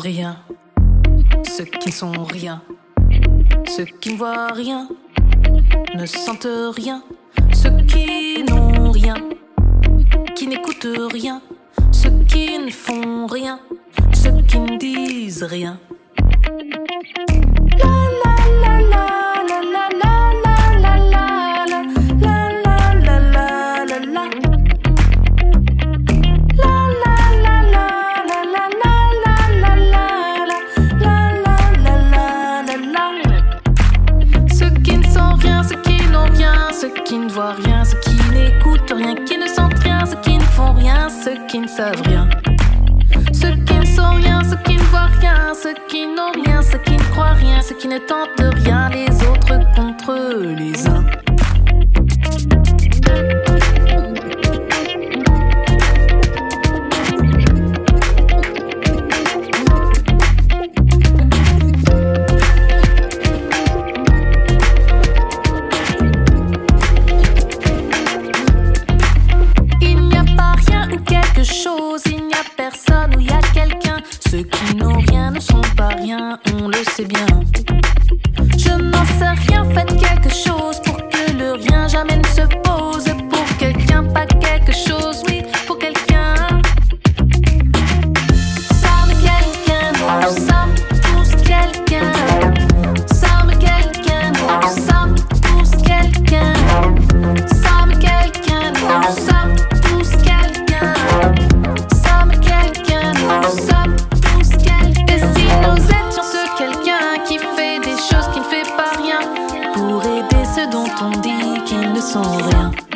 rien, ceux qui ne sont rien, ceux qui ne voient rien, ne sentent rien, ceux qui n'ont rien, qui n'écoutent rien, ceux qui ne font rien, ceux qui ne disent rien. Ceux qui ne voient rien, ceux qui n'écoutent rien, qui ne sentent rien, ceux qui ne font rien, ceux qui ne savent rien. Ceux qui ne sont rien, ceux qui ne voient rien, ceux qui n'ont rien, ceux qui ne croient rien, ceux qui ne tentent rien, les autres contre les uns. Il n'y a personne ou il y a quelqu'un. Ceux qui n'ont rien ne sont pas rien, on le sait bien. Je n'en sais rien, faites quelque chose pour que le rien jamais ne se pose. Pour quelqu'un, pas quelque chose, oui, pour quelqu'un. Sommes quelqu'un, nous sommes tous quelqu'un. Sommes quelqu'un, nous sommes tous quelqu'un. Sommes quelqu'un, nous sommes tous quelqu'un. Sommes quelqu'un, nous sommes tous quelqu'un. Et si nous étions ce quelqu'un qui fait des choses qui ne fait pas rien, pour aider ceux dont on dit qu'ils ne sont rien.